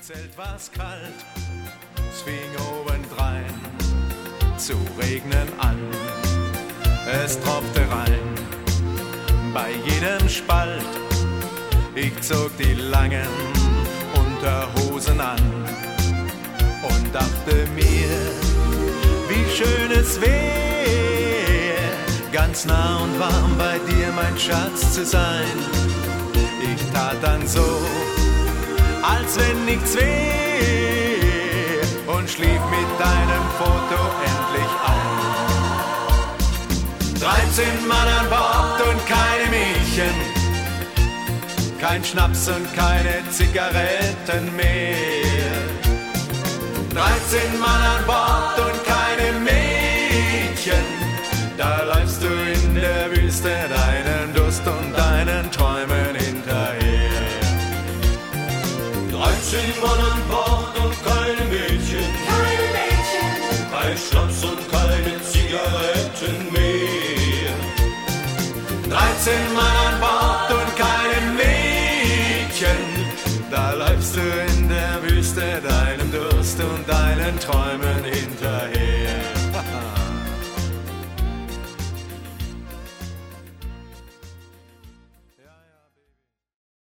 Zelt war's kalt, es fing obendrein zu regnen an. Es tropfte rein bei jedem Spalt. Ich zog die langen Unterhosen an und dachte mir, wie schön es wär, ganz nah und warm bei dir, mein Schatz, zu sein. Ich tat dann so, als wenn nichts wär, und schlief mit deinem Foto endlich ein. 13 Mann an Bord und keine Mädchen, kein Schnaps und keine Zigaretten mehr. 13 Mann an Bord und keine Mädchen, da läufst du in der Wüste deinen Durst und deinen Träumen hinterher. 13 Mann an Bord und keine Mädchen, kein Schnaps und keine Zigaretten mehr. 13 Mann